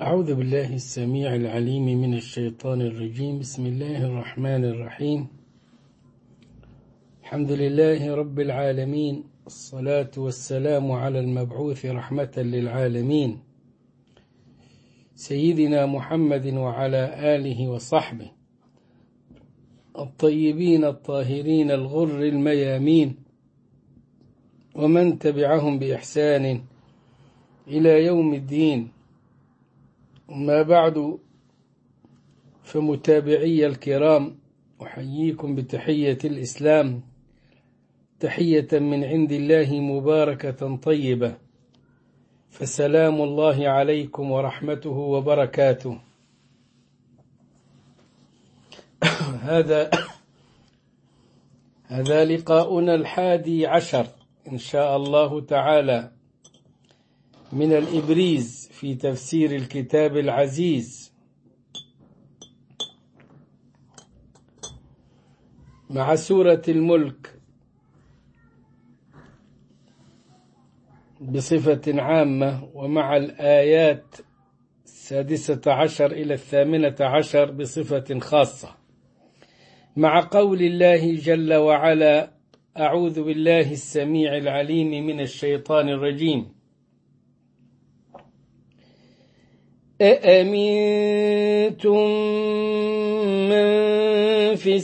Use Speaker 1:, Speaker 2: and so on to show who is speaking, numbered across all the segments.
Speaker 1: أعوذ بالله السميع العليم من الشيطان الرجيم. بسم الله الرحمن الرحيم. الحمد لله رب العالمين، الصلاة والسلام على المبعوث رحمة للعالمين سيدنا محمد وعلى آله وصحبه الطيبين الطاهرين الغر الميامين ومن تبعهم بإحسان إلى يوم الدين. ما بعد، فمتابعي الكرام، أحييكم بتحية الإسلام، تحية من عند الله مباركة طيبة، فسلام الله عليكم ورحمته وبركاته. هذا لقاؤنا 11 إن شاء الله تعالى من الإبريز في تفسير الكتاب العزيز مع سورة الملك بصفة عامة، ومع الآيات 16 إلى 18 بصفة خاصة، مع قول الله جل وعلا: أعوذ بالله السميع العليم من الشيطان الرجيم. أأمنتم من في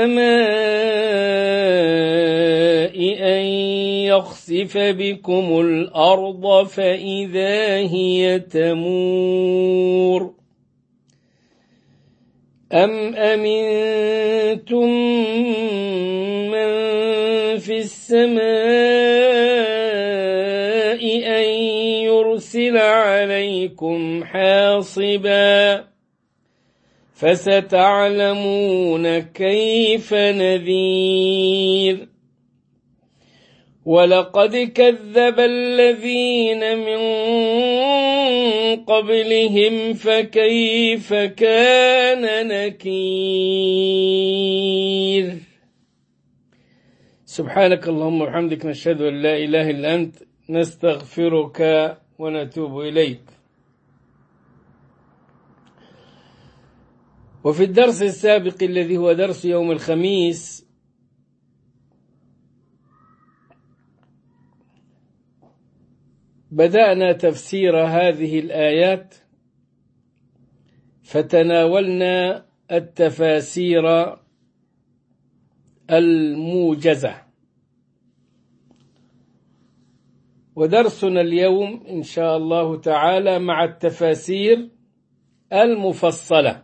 Speaker 1: السماء أن يخسف بكم الأرض فإذا هي تمور أم أمنتم من في السماء أن يرسل عليكم حاصبا فستعلمون كيف نذير. ولقد كذب الذين من قبلهم فكيف كان نكير. سبحانك اللهم وبحمدك، نشهد أن لا إله إلا أنت، نستغفرك ونتوب إليك. وفي الدرس السابق الذي هو درس يوم الخميس بدأنا تفسير هذه الآيات، فتناولنا التفاسير الموجزة، ودرسنا اليوم إن شاء الله تعالى مع التفاسير المفصلة،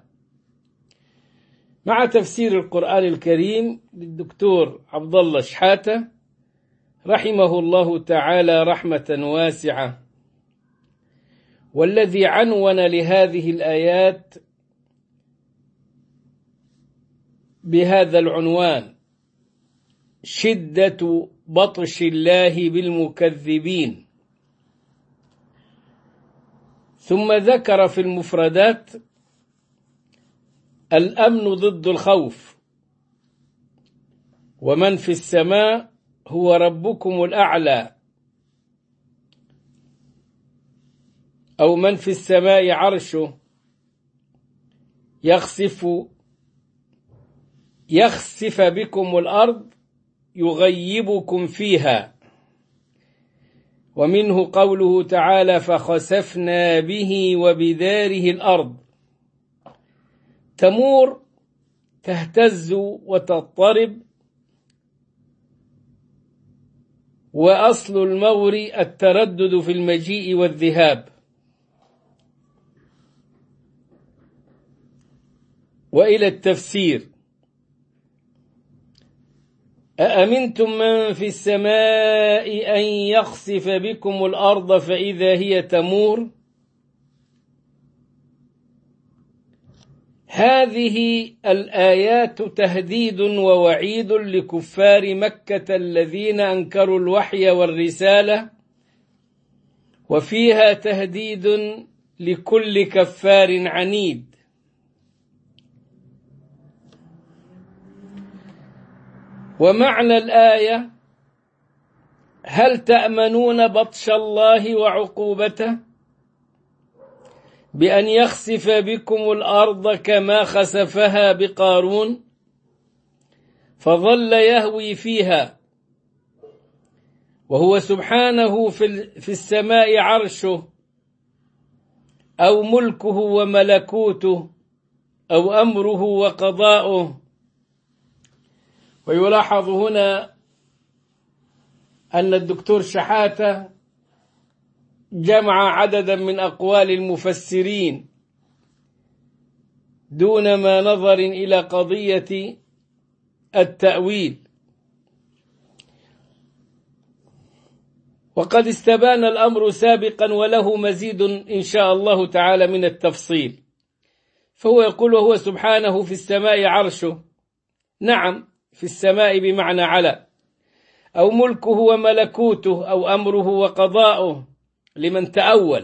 Speaker 1: مع تفسير القرآن الكريم للدكتور عبد الله شحاتة رحمه الله تعالى رحمة واسعة، والذي عنون لهذه الآيات بهذا العنوان: شدة بطش الله بالمكذبين. ثم ذكر في المفردات الأمن ضد الخوف، ومن في السماء هو ربكم الأعلى، أو من في السماء عرشه يخسف بكم الأرض يغيبكم فيها. ومنه قوله تعالى: فخسفنا به وبداره الأرض. تمور، تهتز وتضطرب، وأصل المور التردد في المجيء والذهاب. وإلى التفسير: أأمنتم من في السماء أن يخسف بكم الأرض فإذا هي تمور. هذه الآيات تهديد ووعيد لكفار مكة الذين أنكروا الوحي والرسالة، وفيها تهديد لكل كفار عنيد. ومعنى الآية: هل تأمنون بطش الله وعقوبته؟ بأن يخسف بكم الأرض كما خسفها بقارون فظل يهوي فيها وهو سبحانه في السماء عرشه أو ملكه وملكوته أو أمره وقضاؤه. ويلاحظ هنا أن الدكتور شحاتة جمع عددا من أقوال المفسرين دون ما نظر إلى قضية التأويل، وقد استبان الأمر سابقا وله مزيد إن شاء الله تعالى من التفصيل. فهو يقول وهو سبحانه في السماء عرشه، نعم في السماء بمعنى على، أو ملكه وملكوته أو أمره وقضاؤه لمن تأول،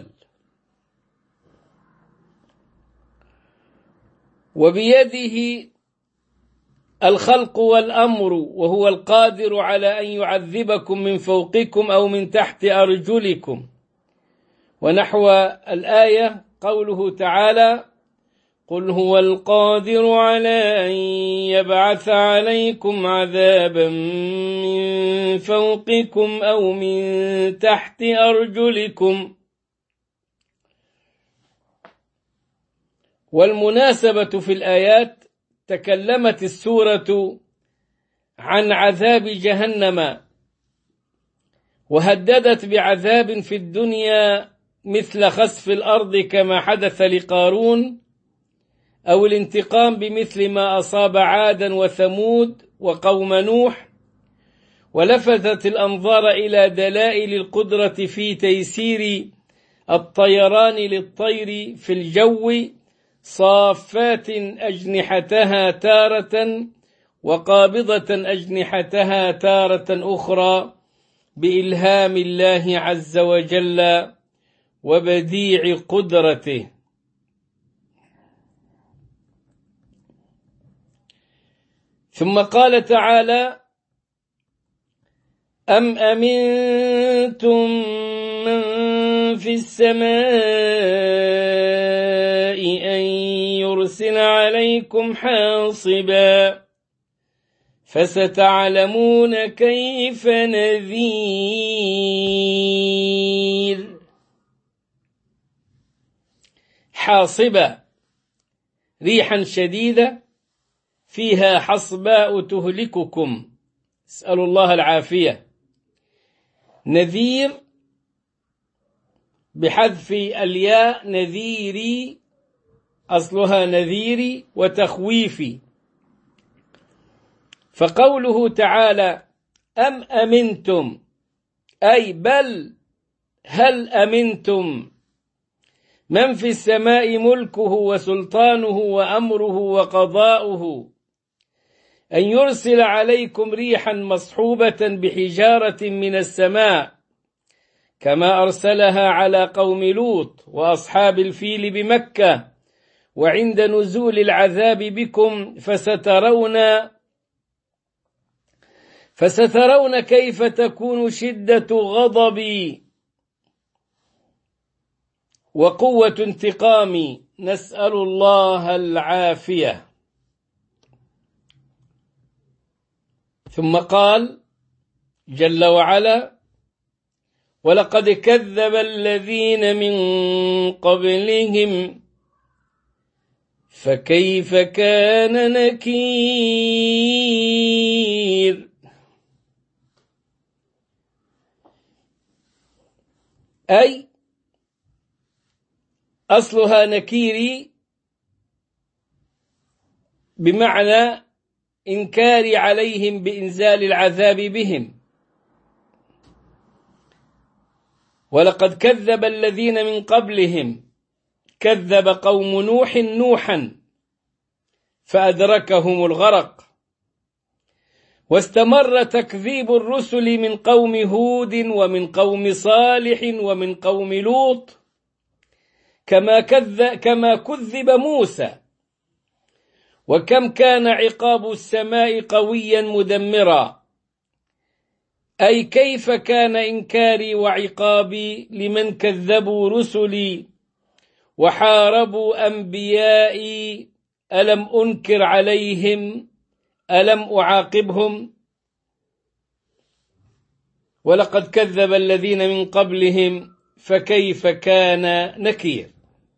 Speaker 1: وبيده الخلق والأمر وهو القادر على أن يعذبكم من فوقكم أو من تحت أرجلكم. ونحو الآية قوله تعالى قل هو القادر على أن يبعث عليكم عذابا من فوقكم أو من تحت أرجلكم. والمناسبة في الآيات تكلمت السورة عن عذاب جهنم وهددت بعذاب في الدنيا مثل خسف الأرض كما حدث لقارون، أو الانتقام بمثل ما أصاب عادا وثمود وقوم نوح، ولفتت الأنظار إلى دلائل القدرة في تيسير الطيران للطير في الجو صافات أجنحتها تارة وقابضة أجنحتها تارة أخرى بإلهام الله عز وجل وبديع قدرته. ثم قال تعالى أم أمنتم من في السماء أن يرسل عليكم حاصبا فستعلمون كيف نذير. حاصبا ريحا شديدة فيها حصباء تهلككم، اسألوا الله العافية. نذير بحذف الياء نذيري، أصلها نذيري وتخويفي. فقوله تعالى أم أمنتم أي بل هل أمنتم من في السماء ملكه وسلطانه وأمره وقضاؤه أن يرسل عليكم ريحا مصحوبة بحجارة من السماء كما أرسلها على قوم لوط وأصحاب الفيل بمكة وعند نزول العذاب بكم فسترون كيف تكون شدة غضبي وقوة انتقامي، نسأل الله العافية. ثم قال جل وعلا ولقد كذب الذين من قبلهم فكيف كان نكير. أي أصلها نكيري بمعنى إنكاري عليهم بإنزال العذاب بهم. ولقد كذب الذين من قبلهم، كذب قوم نوح نوحا فأدركهم الغرق، واستمر تكذيب الرسل من قوم هود ومن قوم صالح ومن قوم لوط كما كذب موسى. وكم كان عقاب السماء قويا مدمرا، أي كيف كان إنكاري وعقابي لمن كذبوا رسلي وحاربوا أنبيائي ألم أنكر عليهم ألم أعاقبهم ولقد كذب الذين من قبلهم فكيف كان نكير.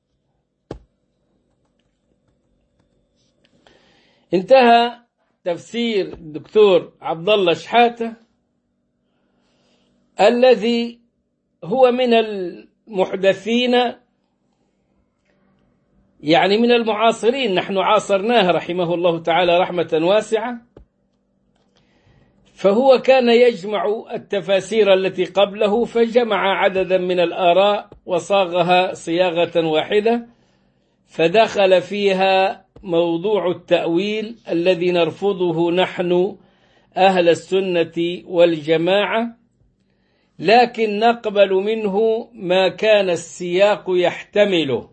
Speaker 1: انتهى تفسير الدكتور عبد الله شحاتة الذي هو من المحدثين، يعني من المعاصرين، نحن عاصرناه رحمه الله تعالى رحمة واسعة، فهو كان يجمع التفاسير التي قبله، فجمع عددا من الآراء وصاغها صياغة واحدة، فدخل فيها موضوع التأويل الذي نرفضه نحن أهل السنة والجماعة، لكن نقبل منه ما كان السياق يحتمله.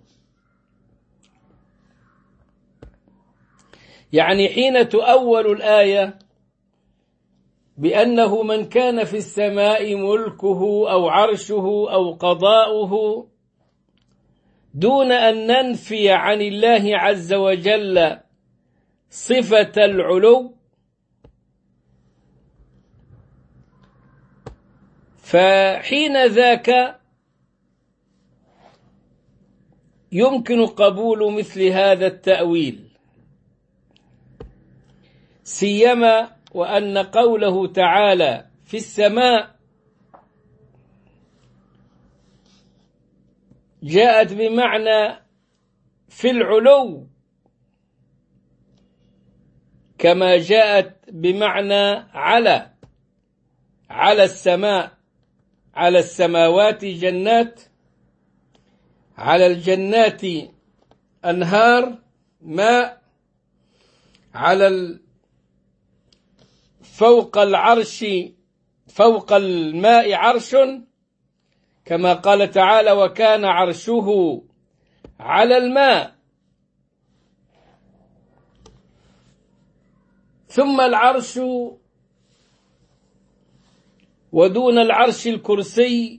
Speaker 1: يعني حين تؤول الآية بأنه من كان في السماء ملكه أو عرشه أو قضاؤه، دون أن ننفي عن الله عز وجل صفة العلو، فحين ذاك يمكن قبول مثل هذا التأويل، سيما وأن قوله تعالى في السماء جاءت بمعنى في العلو كما جاءت بمعنى على السماء، على السماوات جنات، على الجنات أنهار ماء، على فوق العرش، فوق الماء عرش، كما قال تعالى وكان عرشه على الماء. ثم العرش، ودون العرش الكرسي،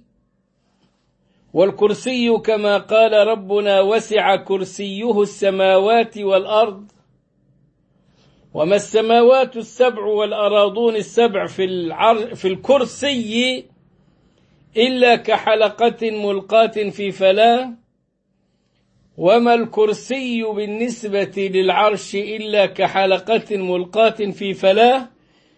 Speaker 1: والكرسي كما قال ربنا وسع كرسيه السماوات والأرض، وما السماوات السبع والأراضون السبع في الكرسي إلا كحلقة ملقاة في فلاة، وما الكرسي بالنسبة للعرش إلا كحلقة ملقاة في فلاة.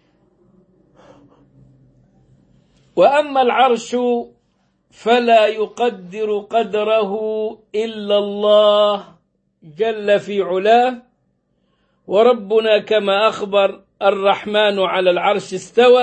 Speaker 1: وأما العرش فلا يقدر قدره إلا الله جل في علاه، وربنا كما أخبر الرحمن على العرش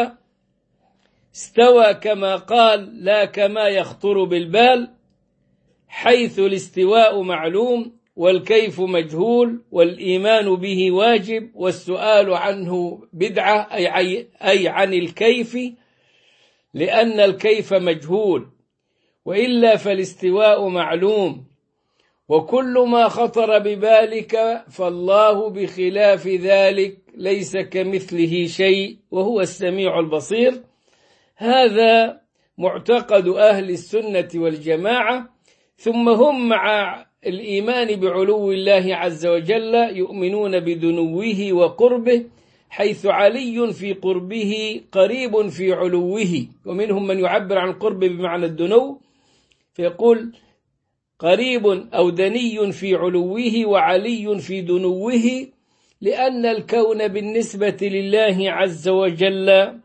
Speaker 1: استوى كما قال لا كما يخطر بالبال، حيث الاستواء معلوم والكيف مجهول، والإيمان به واجب والسؤال عنه بدعة، أي عن الكيف، لأن الكيف مجهول، وإلا فالاستواء معلوم، وكل ما خطر ببالك فالله بخلاف ذلك ليس كمثله شيء وهو السميع البصير. هذا معتقد أهل السنة والجماعة. ثم هم مع الإيمان بعلو الله عز وجل يؤمنون بدنوه وقربه، حيث علي في قربه قريب في علوه، ومنهم من يعبر عن قرب بمعنى الدنو فيقول قريب أو دني في علوه وعلي في دنوه، لأن الكون بالنسبة لله عز وجل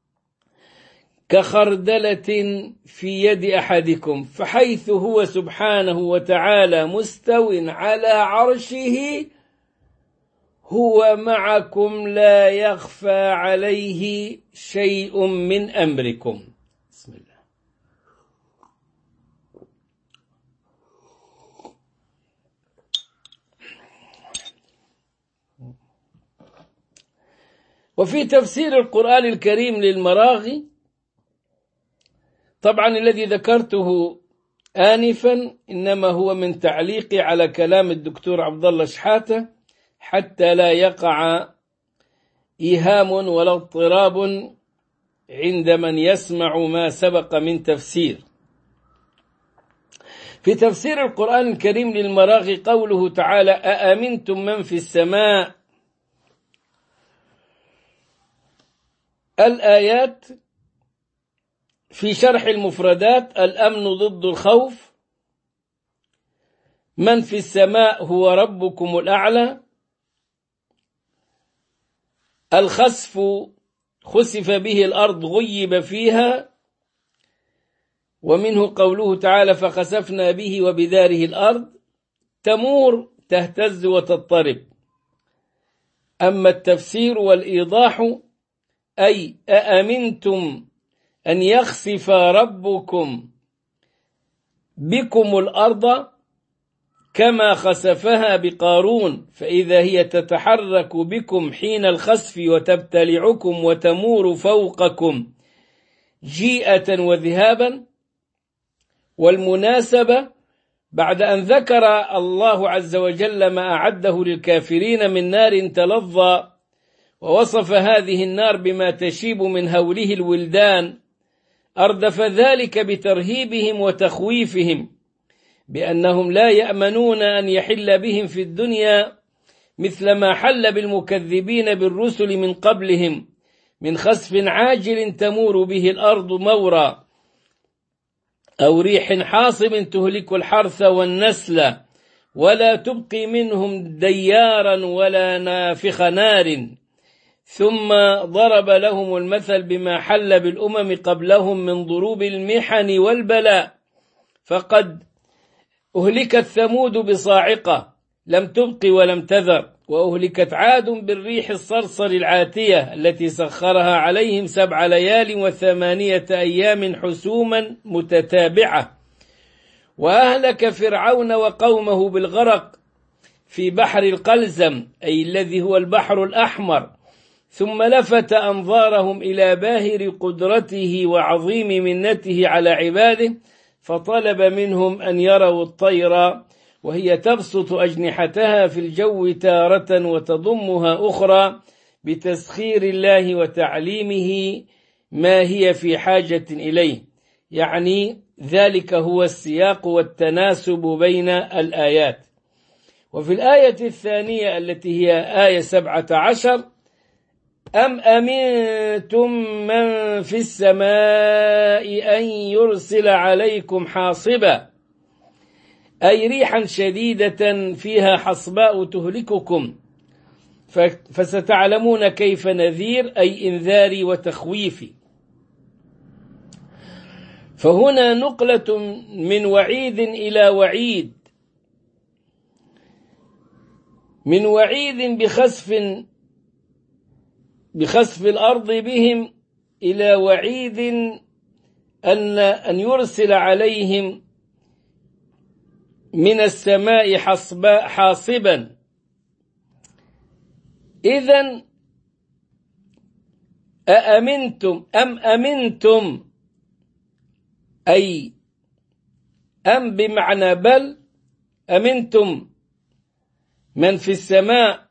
Speaker 1: كخردلة في يد أحدكم، فحيث هو سبحانه وتعالى مستو على عرشه هو معكم لا يخفى عليه شيء من أمركم. بسم الله. وفي تفسير القرآن الكريم للمراغي، طبعا الذي ذكرته آنفا إنما هو من تعليقي على كلام الدكتور عبد الله شحاتة، حتى لا يقع إيهام ولا اضطراب عند من يسمع ما سبق من تفسير. في تفسير القرآن الكريم للمراغي قوله تعالى: أأمنتم من في السماء. الآيات في شرح المفردات: الأمن ضد الخوف، من في السماء هو ربكم الأعلى، الخسف خسف به الأرض غيب فيها، ومنه قوله تعالى: فخسفنا به وبداره الأرض، تمور تهتز وتضطرب. أما التفسير والإيضاح أي أأمنتم أن يخسف ربكم بكم الأرض كما خسفها بقارون، فإذا هي تتحرك بكم حين الخسف وتبتلعكم وتمور فوقكم جيئة وذهابا. والمناسبة بعد أن ذكر الله عز وجل ما أعده للكافرين من نار تلظى، ووصف هذه النار بما تشيب من هوله الولدان، أردف ذلك بترهيبهم وتخويفهم بأنهم لا يأمنون أن يحل بهم في الدنيا مثل ما حل بالمكذبين بالرسل من قبلهم من خسف عاجل تمور به الأرض مورا، أو ريح حاصب تهلك الحرث والنسل ولا تبقي منهم ديارا ولا نافخ نار. ثم ضرب لهم المثل بما حل بالأمم قبلهم من ضروب المحن والبلاء، فقد أهلكت ثمود بصاعقة لم تبق ولم تذر، وأهلكت عاد بالريح الصرصر العاتية التي سخرها عليهم 7 ليال و8 أيام حسوما متتابعة، وأهلك فرعون وقومه بالغرق في بحر القلزم أي الذي هو البحر الأحمر، ثم لفت أنظارهم إلى باهر قدرته وعظيم منته على عباده، فطلب منهم أن يروا الطير وهي تبسط أجنحتها في الجو تارة وتضمها أخرى بتسخير الله وتعليمه ما هي في حاجة إليه. يعني ذلك هو السياق والتناسب بين الآيات. وفي الآية الثانية التي هي آية 17: أم أمنتم من في السماء أن يرسل عليكم حاصبا، أي ريحا شديدة فيها حصباء تهلككم، فستعلمون كيف نذير أي إنذاري وتخويفي. فهنا نقلة من وعيد إلى وعيد، من وعيد بخسف الأرض بهم إلى وعيد أن يرسل عليهم من السماء حاصبا. إذن أأمنتم أي أم بمعنى بل، أمنتم من في السماء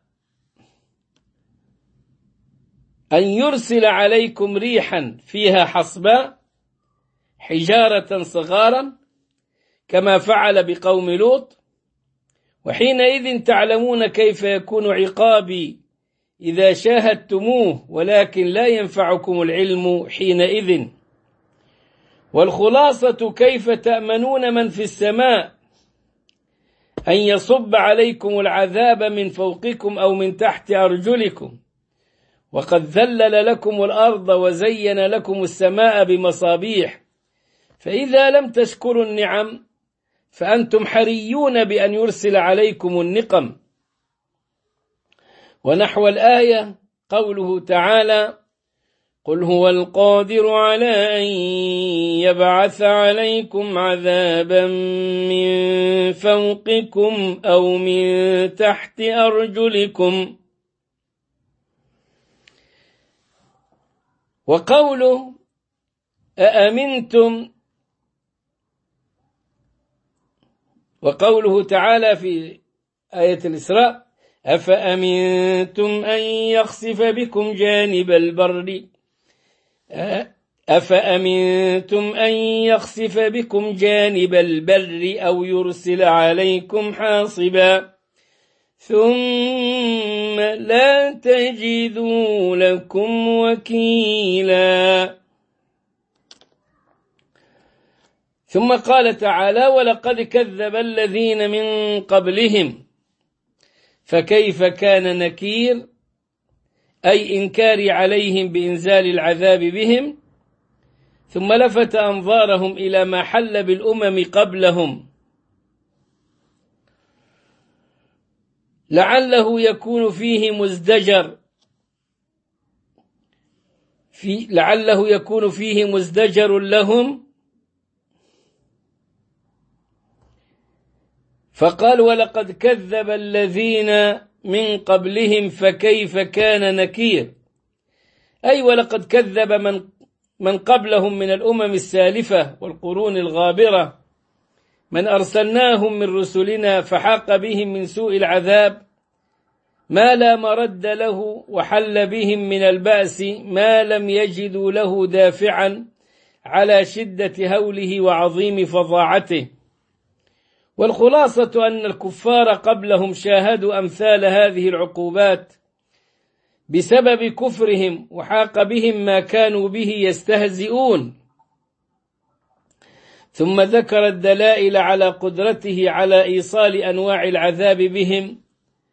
Speaker 1: أن يرسل عليكم ريحا فيها حصباء حجارة صغارا كما فعل بقوم لوط، وحينئذ تعلمون كيف يكون عقابي إذا شاهدتموه، ولكن لا ينفعكم العلم حينئذ. والخلاصة كيف تأمنون من في السماء أن يصب عليكم العذاب من فوقكم أو من تحت أرجلكم، وقد ذلل لكم الأرض وزين لكم السماء بمصابيح، فإذا لم تشكروا النعم فأنتم حريون بأن يرسل عليكم النقم. ونحو الآية قوله تعالى: قل هو القادر على أن يبعث عليكم عذابا من فوقكم أو من تحت أرجلكم. وقوله أأمنتم، وقوله تعالى في آية الإسراء: أفأمنتم أن يخسف بكم جانب البر أفأمنتم أن يخسف بكم جانب البر أو يرسل عليكم حاصبا ثم لا تجدوا لكم وكيلا. ثم قال تعالى: ولقد كذب الذين من قبلهم فكيف كان نكير، أي إنكاري عليهم بإنزال العذاب بهم. ثم لفت أنظارهم إلى ما حل بالأمم قبلهم لعله يكون فيه مزدجر لهم، فقال: ولقد كذب الذين من قبلهم فكيف كان نكير، أي ولقد كذب من قبلهم من الأمم السالفة والقرون الغابرة من أرسلناهم من رسلنا فحاق بهم من سوء العذاب ما لا مرد له، وحل بهم من البأس ما لم يجدوا له دافعا على شدة هوله وعظيم فظاعته. والخلاصة أن الكفار قبلهم شاهدوا أمثال هذه العقوبات بسبب كفرهم، وحاق بهم ما كانوا به يستهزئون. ثم ذكر الدلائل على قدرته على إيصال أنواع العذاب بهم،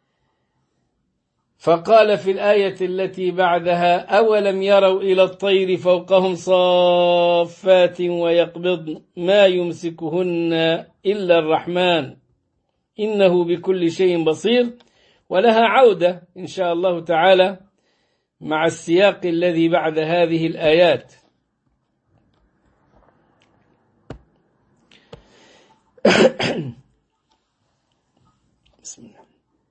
Speaker 1: فقال في الآية التي بعدها: أولم يروا إلى الطير فوقهم صافات ويقبضن ما يمسكهن إلا الرحمن إنه بكل شيء بصير. ولها عودة إن شاء الله تعالى مع السياق الذي بعد هذه الآيات. بسم الله.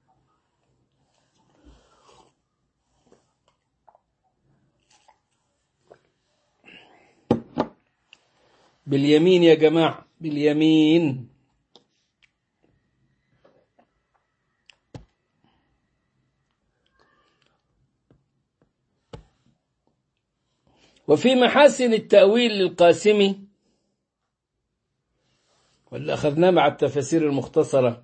Speaker 1: باليمين يا جماعة، باليمين. وفي محاسن التأويل للقاسمي، واللي أخذناه مع التفاسير المختصرة،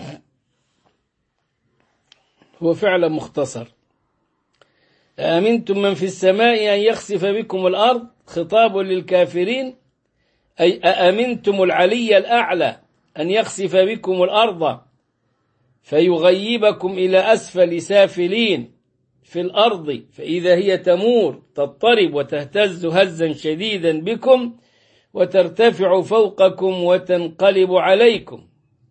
Speaker 1: هو فعلا مختصر: أأمنتم من في السماء أن يخسف بكم الأرض، خطاب للكافرين، أي أأمنتم العلي الأعلى أن يخسف بكم الأرض فيغيبكم إلى أسفل سافلين في الأرض فإذا هي تمور تضطرب وتهتز هزا شديدا بكم وترتفع فوقكم وتنقلب عليكم.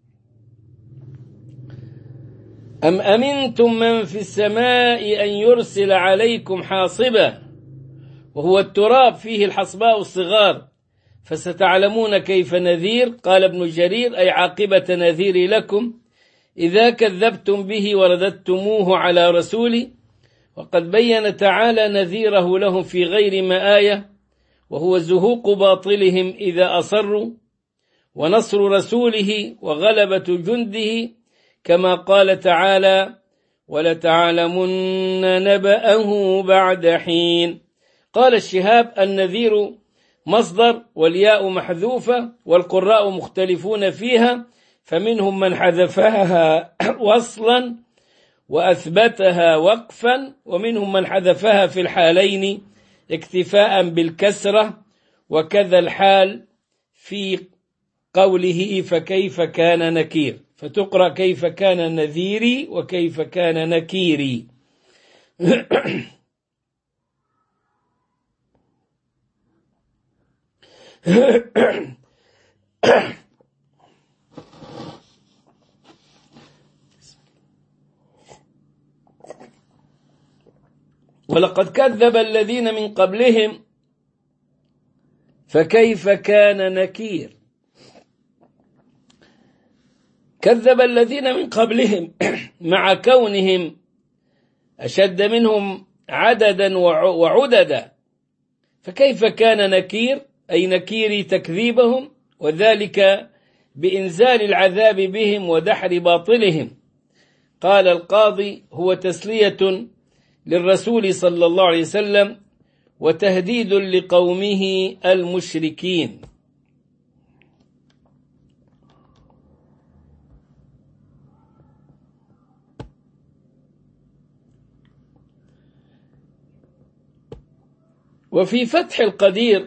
Speaker 1: أم أمنتم من في السماء أن يرسل عليكم حاصبا، وهو التراب فيه الحصباء الصغار، فستعلمون كيف نذير. قال ابن جرير: أي عاقبة نذير لكم إذا كذبتم به ورددتموه على رسولي. وقد بين تعالى نذيره لهم في غير ما آية، وهو زهوق باطلهم إذا أصروا، ونصر رسوله وغلبة جنده، كما قال تعالى: ولتعلمن نبأه بعد حين. قال الشهاب: النذير مصدر والياء محذوفة، والقراء مختلفون فيها، فمنهم من حذفها وصلا وأثبتها وقفا، ومنهم من حذفها في الحالين اكتفاء بالكسرة، وكذا الحال في قوله فكيف كان نكير، فتقرأ كيف كان نذيري وكيف كان نكيري. ولقد كذب الذين من قبلهم فكيف كان نكير. كذب الذين من قبلهم مع كونهم أشد منهم عددا وعددا، فكيف كان نكير، أي نكير تكذيبهم، وذلك بإنزال العذاب بهم ودحر باطلهم. قال القاضي: هو تسلية للرسول صلى الله عليه وسلم وتهديد لقومه المشركين. وفي فتح القدير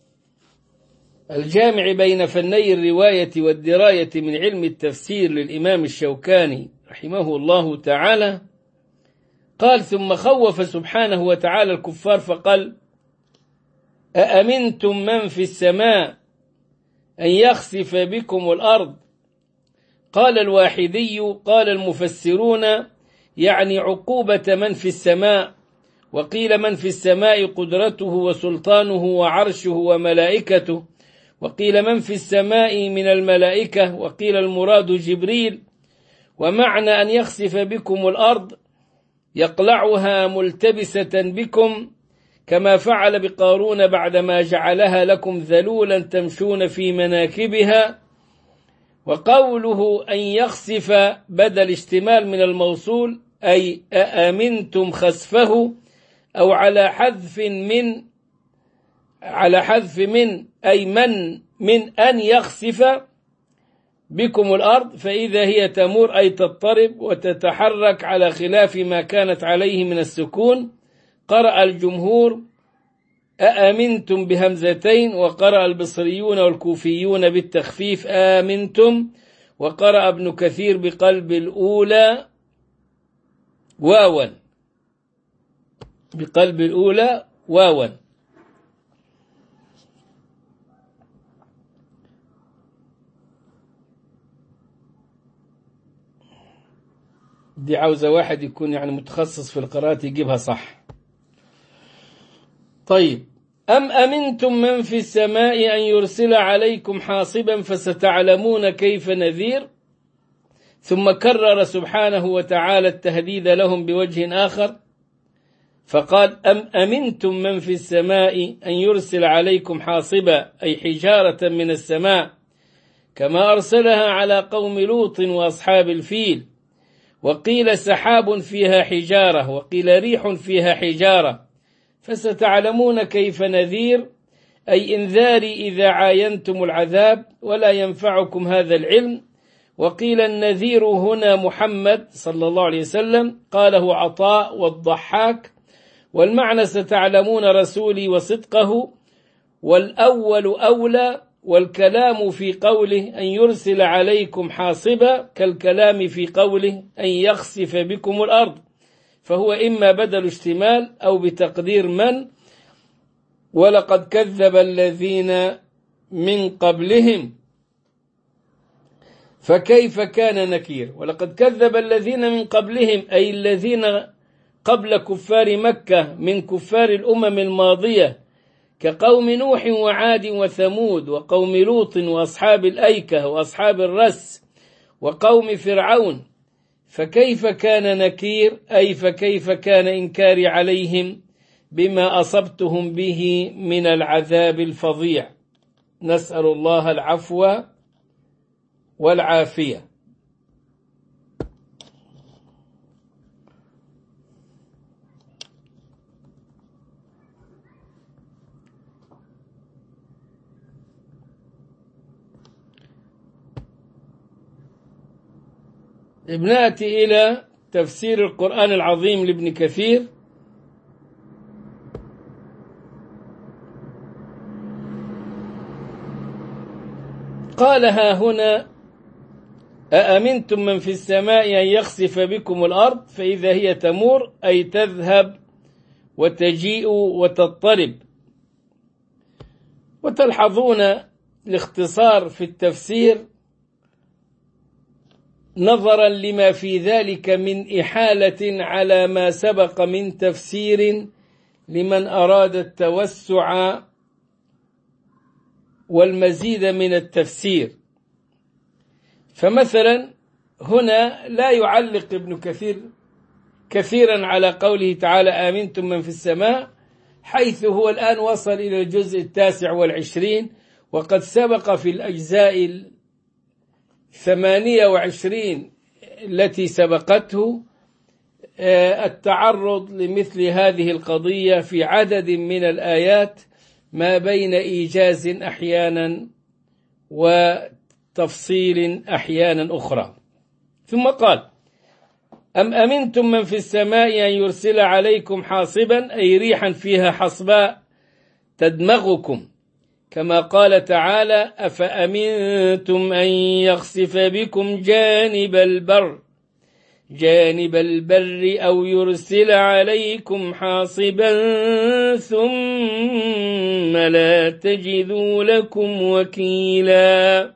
Speaker 1: الجامع بين فني الرواية والدراية من علم التفسير للإمام الشوكاني رحمه الله تعالى قال: ثم خوف سبحانه وتعالى الكفار فقال: أأمنتم من في السماء أن يخسف بكم الأرض؟ قال الواحدي: قال المفسرون يعني عقوبة من في السماء، وقيل من في السماء قدرته وسلطانه وعرشه وملائكته، وقيل من في السماء من الملائكة، وقيل المراد جبريل. ومعنى أن يخسف بكم الأرض يقلعها ملتبسة بكم كما فعل بقارون بعدما جعلها لكم ذلولا تمشون في مناكبها. وقوله أن يخسف بدل اشتمال من الموصول، أي أأمنتم خسفه، أو على حذف من أي من أن يخسف بكم الأرض، فإذا هي تمور أي تضطرب وتتحرك على خلاف ما كانت عليه من السكون. قرأ الجمهور أأمنتم بهمزتين، وقرأ البصريون والكوفيون بالتخفيف آمنتم، وقرأ ابن كثير بقلب الأولى واوا، بقلب الأولى واوا. دي عاوزة واحد يكون يعني متخصص في القراءة يجيبها صح. طيب، أم أمنتم من في السماء أن يرسل عليكم حاصبا فستعلمون كيف نذير. ثم كرر سبحانه وتعالى التهديد لهم بوجه آخر فقال: أم أمنتم من في السماء أن يرسل عليكم حاصبا، أي حجارة من السماء كما أرسلها على قوم لوط وأصحاب الفيل. وقيل سحاب فيها حجارة، وقيل ريح فيها حجارة، فستعلمون كيف نذير، أي إنذاري إذا عاينتم العذاب ولا ينفعكم هذا العلم. وقيل النذير هنا محمد صلى الله عليه وسلم، قاله عطاء والضحاك، والمعنى ستعلمون رسولي وصدقه، والأول أولى، والكلام في قوله أن يرسل عليكم حاصبا كالكلام في قوله أن يخسف بكم الأرض، فهو إما بدل اشتمال أو بتقدير من. ولقد كذب الذين من قبلهم فكيف كان نكير. ولقد كذب الذين من قبلهم أي الذين قبل كفار مكة من كفار الأمم الماضية، كقوم نوح وعاد وثمود وقوم لوط وأصحاب الأيكة وأصحاب الرس وقوم فرعون. فكيف كان نكير، أي فكيف كان إنكاري عليهم بما أصبتهم به من العذاب الفظيع. نسأل الله العفو والعافية. نأتي إلى تفسير القرآن العظيم لابن كثير. قال: ها هنا أأمنتم من في السماء أن يخسف بكم الأرض فإذا هي تمور، أي تذهب وتجيء وتضطرب. وتلحظون الاختصار في التفسير نظرا لما في ذلك من إحالة على ما سبق من تفسير لمن أراد التوسع والمزيد من التفسير. فمثلا هنا لا يعلق ابن كثير كثيرا على قوله تعالى آمنتم من في السماء، حيث هو الآن وصل إلى الجزء 29، وقد سبق في الأجزاء 28 التي سبقته التعرض لمثل هذه القضية في عدد من الآيات ما بين إيجاز أحيانا وتفصيل أحيانا أخرى. ثم قال: أم أمنتم من في السماء أن يرسل عليكم حاصبا، أي ريحا فيها حصباء تدمغكم، كما قال تعالى: أفأمنتم أن يخسف بكم جانب البر أو يرسل عليكم حاصبا ثم لا تجدوا لكم وكيلا.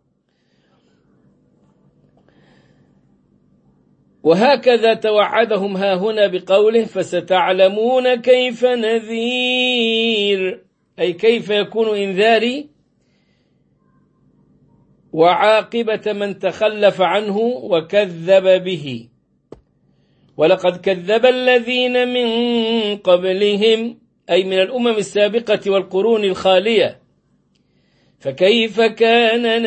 Speaker 1: وهكذا توعدهم هاهنا بقوله: فستعلمون كيف نذير، أي كيف يكون إنذاري وعاقبة من تخلف عنه وكذب به. ولقد كذب الذين من قبلهم، أي من الأمم السابقة والقرون الخالية، فكيف كان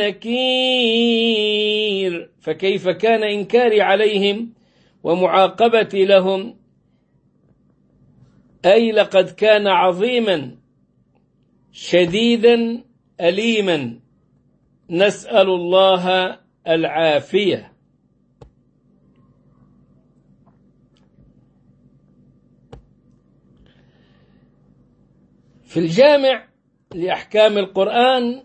Speaker 1: نكير، فكيف كان إنكاري عليهم ومعاقبة لهم، أي لقد كان عظيما شديدا أليما، نسأل الله العافية. في الجامع لأحكام القرآن،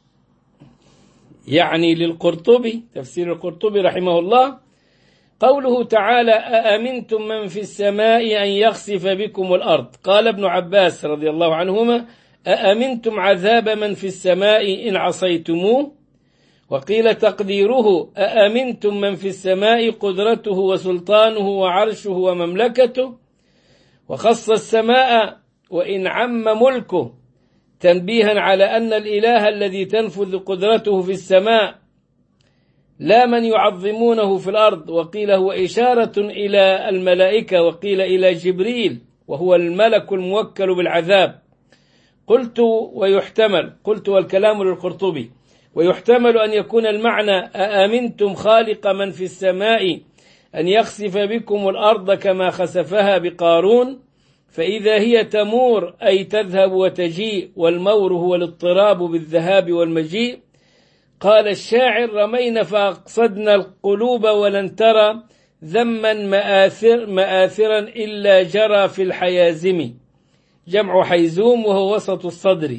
Speaker 1: يعني للقرطبي، تفسير القرطبي رحمه الله، قوله تعالى: أأمنتم من في السماء أن يخسف بكم الأرض، قال ابن عباس رضي الله عنهما: أأمنتم عذاب من في السماء إن عصيتموه. وقيل تقديره: أأمنتم من في السماء قدرته وسلطانه وعرشه ومملكته، وخص السماء وإن عم ملكه، تنبيها على أن الإله الذي تنفذ قدرته في السماء لا من يعظمونه في الأرض. وقيل هو إشارة إلى الملائكة، وقيل إلى جبريل وهو الملك الموكل بالعذاب. قلت والكلام للقرطبي: ويحتمل أن يكون المعنى: أأمنتم خالق من في السماء أن يخسف بكم الأرض كما خسفها بقارون، فإذا هي تمور أي تذهب وتجيء، والمور هو الاضطراب بالذهاب والمجيء. قال الشاعر: رمينا فأقصدنا القلوب ولن ترى ذما مآثرا إلا جرى في الحيازم، جمع حيزوم وهو وسط الصدر.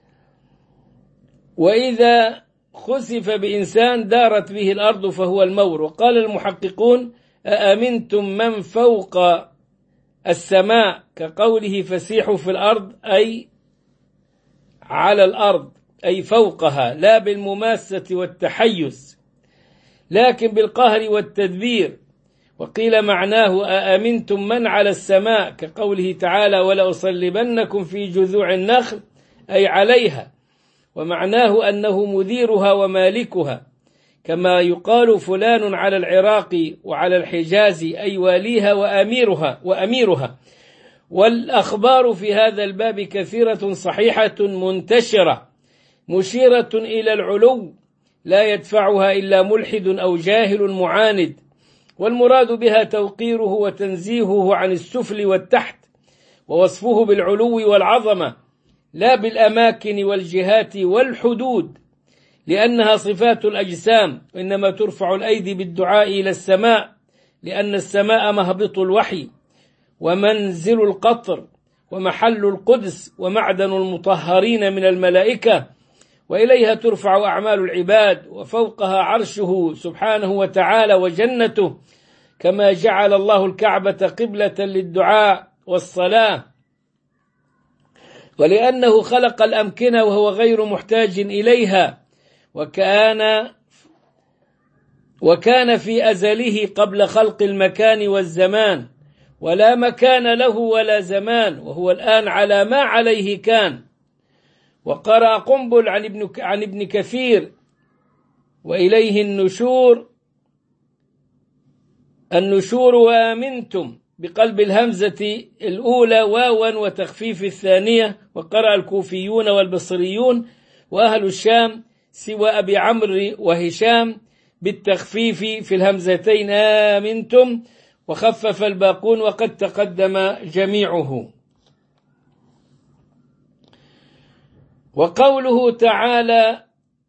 Speaker 1: وإذا خسف بإنسان دارت به الأرض فهو المور. وقال المحققون: أأمنتم من فوق السماء، كقوله: فسيحوا في الأرض، أي على الأرض، أي فوقها، لا بالمماسة والتحيز لكن بالقهر والتدبير. وقيل معناه: أأمنتم من على السماء، كقوله تعالى: ولأصلبنكم في جذوع النخل، أي عليها، ومعناه أنه مديرها ومالكها، كما يقال فلان على العراق وعلى الحجاز، أي واليها وأميرها. والأخبار في هذا الباب كثيرة صحيحة منتشرة مشيرة إلى العلو، لا يدفعها إلا ملحد أو جاهل معاند، والمراد بها توقيره وتنزيهه عن السفل والتحت، ووصفه بالعلو والعظمة، لا بالأماكن والجهات والحدود، لأنها صفات الأجسام، إنما ترفع الأيدي بالدعاء إلى السماء، لأن السماء مهبط الوحي ومنزل القطر ومحل القدس ومعدن المطهرين من الملائكة، وإليها ترفع أعمال العباد، وفوقها عرشه سبحانه وتعالى وجنته، كما جعل الله الكعبة قبلة للدعاء والصلاة، ولأنه خلق الأمكنة وهو غير محتاج إليها، وكان في أزله قبل خلق المكان والزمان، ولا مكان له ولا زمان، وهو الآن على ما عليه كان. وقرأ قنبل عن ابن كثير: وإليه النشور وآمنتم بقلب الهمزة الأولى واوا وتخفيف الثانية. وقرأ الكوفيون والبصريون وأهل الشام سوى أبي عمرو وهشام بالتخفيف في الهمزتين آمنتم، وخفف الباقون وقد تقدم جميعه. وقوله تعالى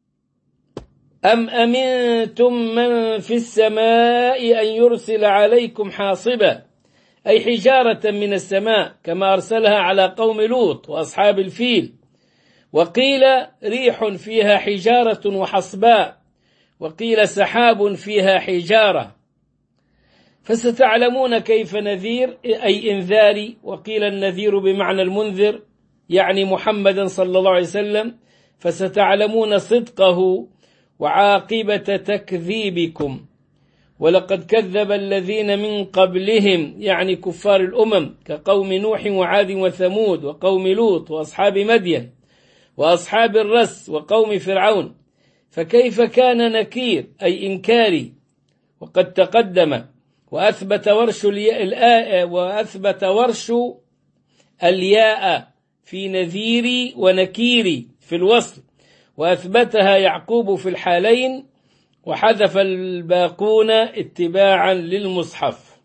Speaker 1: أم أمنتم من في السماء أن يرسل عليكم حاصبا، أي حجارة من السماء كما أرسلها على قوم لوط وأصحاب الفيل. وقيل ريح فيها حجارة وحصباء، وقيل سحاب فيها حجارة. فستعلمون كيف نذير أي إنذاري، وقيل النذير بمعنى المنذر يعني محمدا صلى الله عليه وسلم. فستعلمون صدقه وعاقبة تكذيبكم. ولقد كذب الذين من قبلهم يعني كفار الأمم كقوم نوح وعاد وثمود وقوم لوط وأصحاب مدين وأصحاب الرس وقوم فرعون. فكيف كان نكير أي إنكاري، وقد تقدم. وأثبت ورش الياء في نذيري ونكيري في الوصل، وأثبتها يعقوب في الحالين، وحذف الباقون اتباعا للمصحف.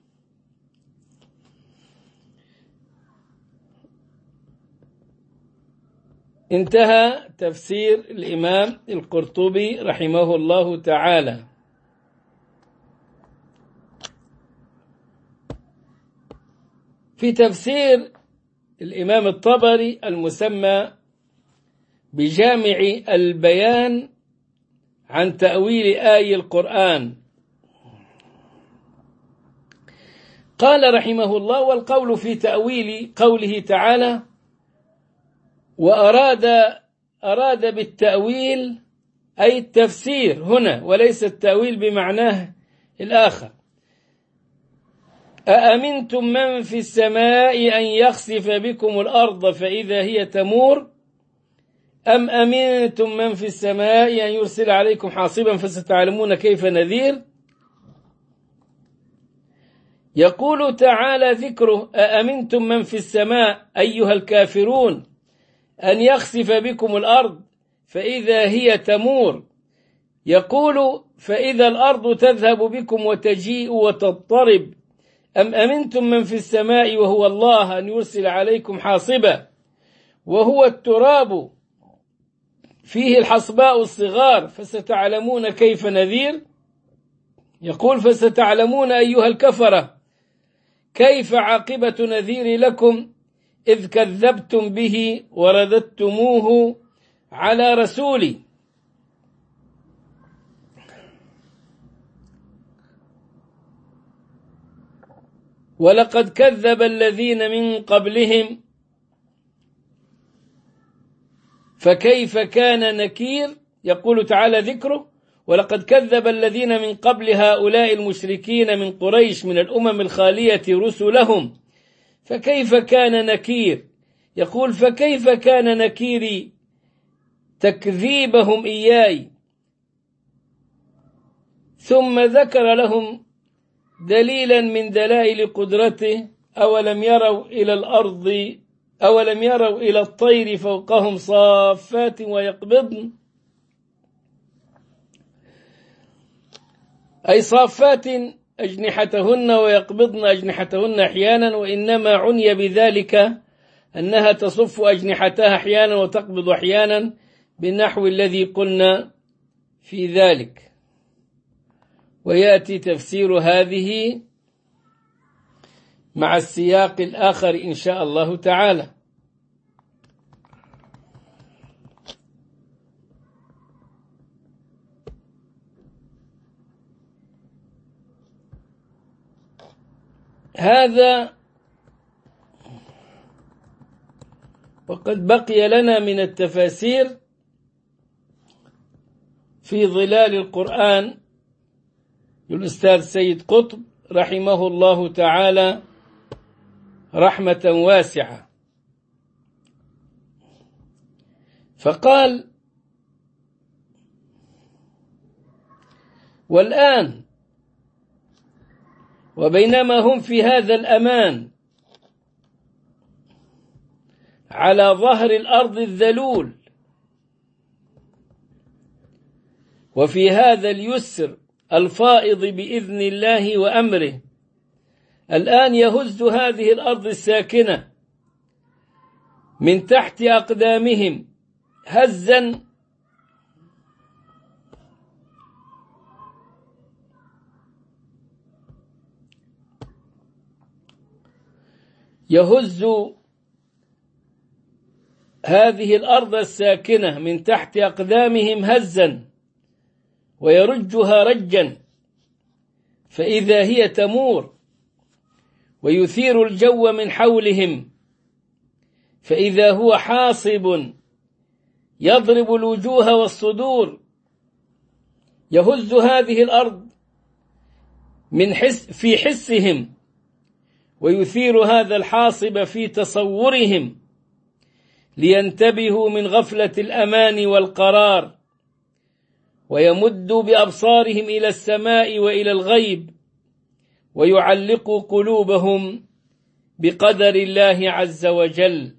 Speaker 1: انتهى تفسير الإمام القرطبي رحمه الله تعالى. في تفسير الإمام الطبري المسمى بجامع البيان عن تأويل آي القرآن، قال رحمه الله: والقول في تأويل قوله تعالى أراد بالتأويل أي التفسير هنا، وليس التأويل بمعناه الآخر. أأمنتم من في السماء أن يخسف بكم الأرض فإذا هي تمور أم أمنتم من في السماء أن يرسل عليكم حاصبا فستعلمون كيف نذير. يقول تعالى ذكره: أأمنتم من في السماء أيها الكافرون أن يخسف بكم الأرض فإذا هي تمور. يقول: فإذا الأرض تذهب بكم وتجيء وتضطرب. أم أمنتم من في السماء وهو الله أن يرسل عليكم حاصبا، وهو التراب فيه الحصباء الصغار فستعلمون كيف نذير. يقول: فستعلمون أيها الكفرة كيف عاقبة نذير لكم إذ كذبتم به ورددتموه على رسولي. ولقد كذب الذين من قبلهم فكيف كان نكير. يقول تعالى ذكره: ولقد كذب الذين من قبل هؤلاء المشركين من قريش من الأمم الخالية رسلهم فكيف كان نكير. يقول: فكيف كان نكيري تكذيبهم إياي. ثم ذكر لهم دليلا من دلائل قدرته: أولم يروا إلى الطير فوقهم صافات ويقبضن، أي صافات أجنحتهن ويقبضن أجنحتهن أحيانا، وإنما عني بذلك أنها تصف أجنحتها أحيانا وتقبض أحيانا بالنحو الذي قلنا في ذلك. ويأتي تفسير هذه مع السياق الآخر إن شاء الله تعالى. هذا وقد بقي لنا من التفاسير في ظلال القرآن للأستاذ سيد قطب رحمه الله تعالى رحمة واسعة. فقال: والآن وبينما هم في هذا الأمان على ظهر الأرض الذلول وفي هذا اليسر الفائض بإذن الله وأمره الآن يهز هذه الأرض الساكنة من تحت أقدامهم هزا يهز هذه الأرض الساكنة من تحت أقدامهم هزا ويرجها رجا، فإذا هي تمور، ويثير الجو من حولهم، فإذا هو حاصب يضرب الوجوه والصدور. يهز هذه الأرض في حسهم، ويثير هذا الحاصب في تصورهم لينتبهوا من غفلة الأمان والقرار، ويمدوا بأبصارهم إلى السماء وإلى الغيب، ويعلقوا قلوبهم بقدر الله عز وجل.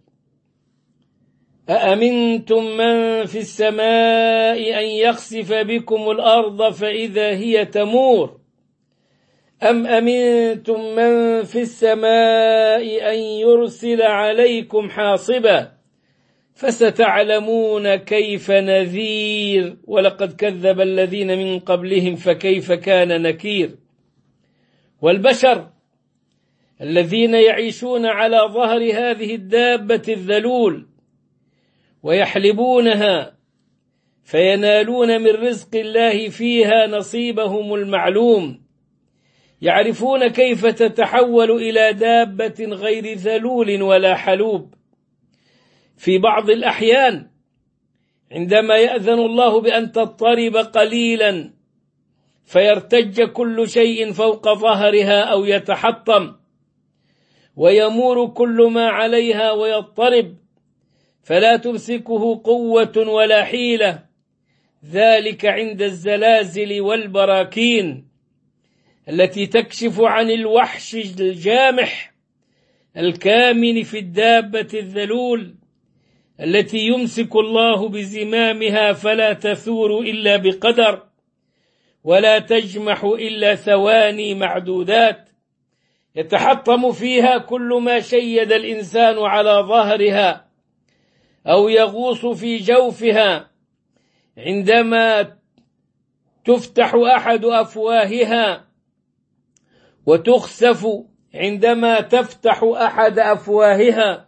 Speaker 1: أأمنتم من في السماء أن يخسف بكم الأرض فإذا هي تمور، أم أمنتم من في السماء أن يرسل عليكم حاصبا فستعلمون كيف نذير، ولقد كذب الذين من قبلهم فكيف كان نكير. والبشر الذين يعيشون على ظهر هذه الدابة الذلول ويحلبونها فينالون من رزق الله فيها نصيبهم المعلوم، يعرفون كيف تتحول إلى دابة غير ذلول ولا حلوب. في بعض الأحيان عندما يأذن الله بأن تضطرب قليلا فيرتج كل شيء فوق ظهرها أو يتحطم ويمور كل ما عليها ويضطرب، فلا تمسكه قوة ولا حيلة، ذلك عند الزلازل والبراكين التي تكشف عن الوحش الجامح الكامن في الدابة الذلول التي يمسك الله بزمامها فلا تثور إلا بقدر، ولا تجمح إلا ثواني معدودات، يتحطم فيها كل ما شيد الإنسان على ظهرها أو يغوص في جوفها عندما تفتح أحد أفواهها، وتخسف عندما تفتح أحد أفواهها،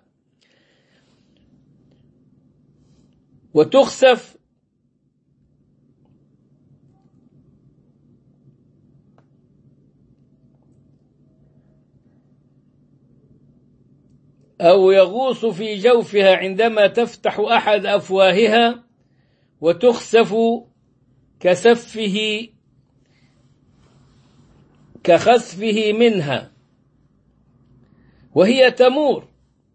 Speaker 1: وتخسف أو يغوص في جوفها عندما تفتح أحد أفواهها، وتخسف كخسفه منها وهي تمور.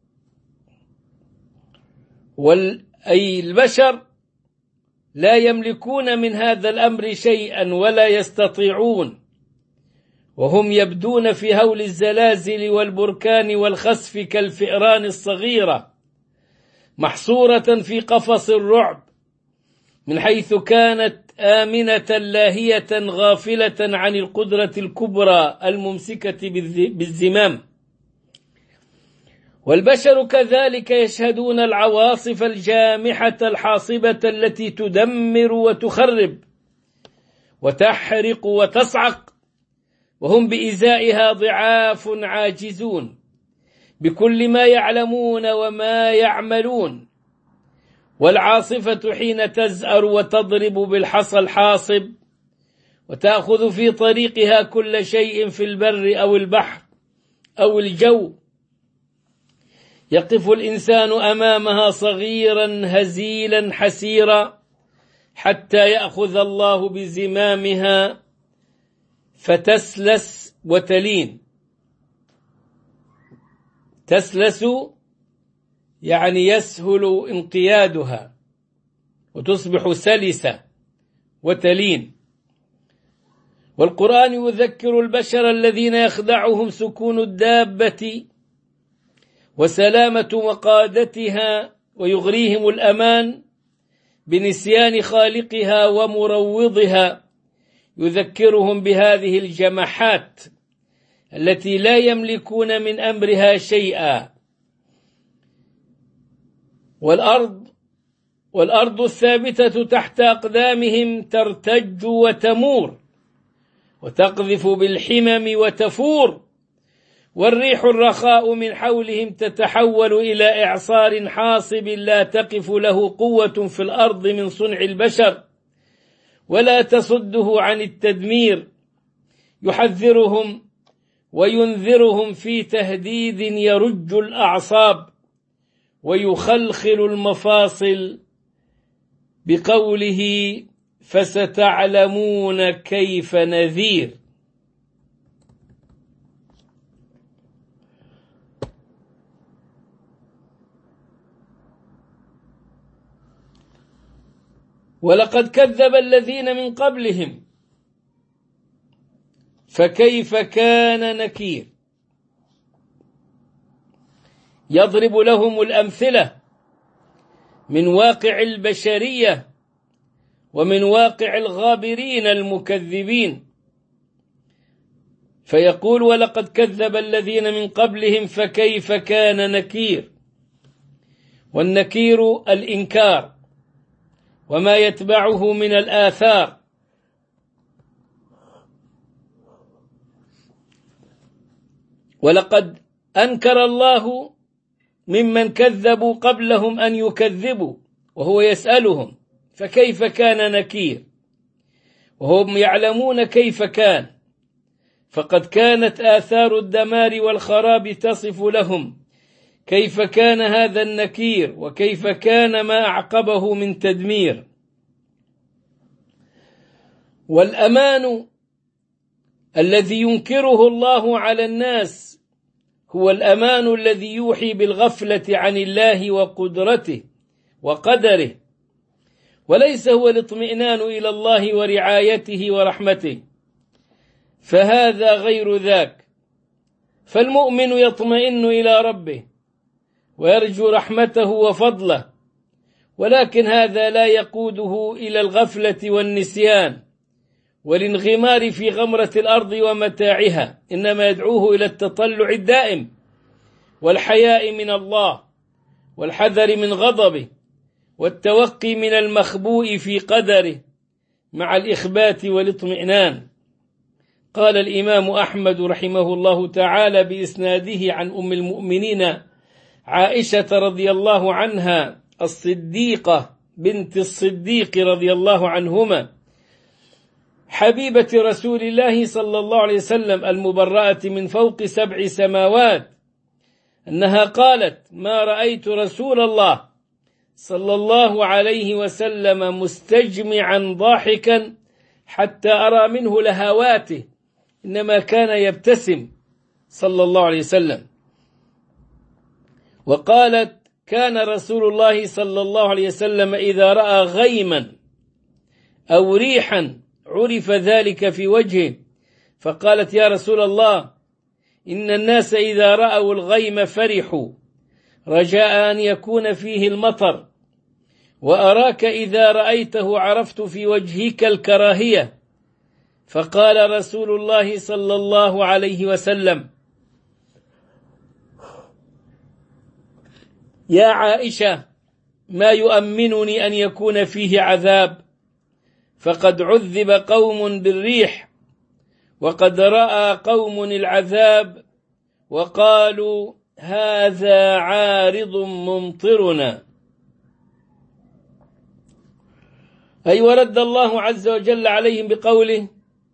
Speaker 1: أي البشر لا يملكون من هذا الأمر شيئا ولا يستطيعون، وهم يبدون في هول الزلازل والبركان والخسف كالفئران الصغيرة محصورة في قفص الرعب، من حيث كانت آمنة لاهية غافلة عن القدرة الكبرى الممسكة بالزمام. والبشر كذلك يشهدون العواصف الجامحة الحاصبة التي تدمر وتخرب وتحرق وتصعق، وهم بإزائها ضعاف عاجزون بكل ما يعلمون وما يعملون. والعاصفة حين تزأر وتضرب بالحصى الحاصب وتأخذ في طريقها كل شيء في البر أو البحر أو الجو، يقف الإنسان أمامها صغيرا هزيلا حسيرا حتى يأخذ الله بزمامها فتسلس وتلين. تسلس يعني يسهل انقيادها وتصبح سلسة وتلين. والقرآن يذكر البشر الذين يخدعهم سكون الدابة وسلامة مقادتها ويغريهم الأمان بنسيان خالقها ومروضها، يذكرهم بهذه الجماحات التي لا يملكون من أمرها شيئا. والأرض الثابتة تحت أقدامهم ترتج وتمور وتقذف بالحمم وتفور، والريح الرخاء من حولهم تتحول إلى إعصار حاصب لا تقف له قوة في الأرض من صنع البشر ولا تصده عن التدمير، يحذرهم وينذرهم في تهديد يرج الأعصاب ويخلخل المفاصل بقوله: فستعلمون كيف نذير. ولقد كذب الذين من قبلهم فكيف كان نكير. يضرب لهم الأمثلة من واقع البشرية ومن واقع الغابرين المكذبين، فيقول: ولقد كذب الذين من قبلهم فكيف كان نكير. والنكير الإنكار وما يتبعه من الآثار، ولقد أنكر الله ممن كذبوا قبلهم أن يكذبوا وهو يسألهم فكيف كان نكير، وهم يعلمون كيف كان، فقد كانت آثار الدمار والخراب تصف لهم كيف كان هذا النكير وكيف كان ما أعقبه من تدمير. والأمان الذي ينكره الله على الناس هو الأمان الذي يوحي بالغفلة عن الله وقدرته وقدره، وليس هو الاطمئنان إلى الله ورعايته ورحمته، فهذا غير ذاك. فالمؤمن يطمئن إلى ربه ويرجو رحمته وفضله، ولكن هذا لا يقوده إلى الغفلة والنسيان والانغمار في غمرة الأرض ومتاعها، إنما يدعوه إلى التطلع الدائم والحياء من الله والحذر من غضبه والتوقي من المخبوء في قدره مع الإخبات والاطمئنان. قال الإمام أحمد رحمه الله تعالى بإسناده عن أم المؤمنين عائشة رضي الله عنها الصديقة بنت الصديق رضي الله عنهما حبيبة رسول الله صلى الله عليه وسلم المبرأة من فوق 7 سماوات أنها قالت: ما رأيت رسول الله صلى الله عليه وسلم مستجمعا ضاحكا حتى أرى منه لهواته، إنما كان يبتسم صلى الله عليه وسلم. وقالت: كان رسول الله صلى الله عليه وسلم إذا رأى غيما أو ريحا عرف ذلك في وجهه، فقالت: يا رسول الله، إن الناس إذا رأوا الغيم فرحوا رجاء أن يكون فيه المطر، وأراك إذا رأيته عرفت في وجهك الكراهية. فقال رسول الله صلى الله عليه وسلم: يا عائشة، ما يؤمنني أن يكون فيه عذاب، فقد عذب قوم بالريح وقد رأى قوم العذاب وقالوا هذا عارض ممطرنا. أي ورد الله عز وجل عليهم بقوله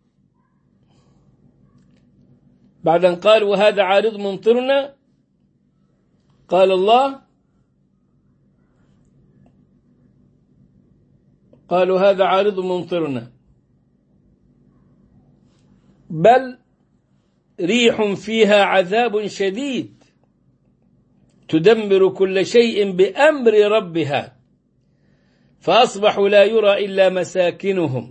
Speaker 1: بعد أن قالوا هذا عارض ممطرنا، قال الله: قالوا هذا عارض ممطرنا، بل ريح فيها عذاب شديد تدمر كل شيء بأمر ربها، فأصبحوا لا يرى إلا مساكنهم.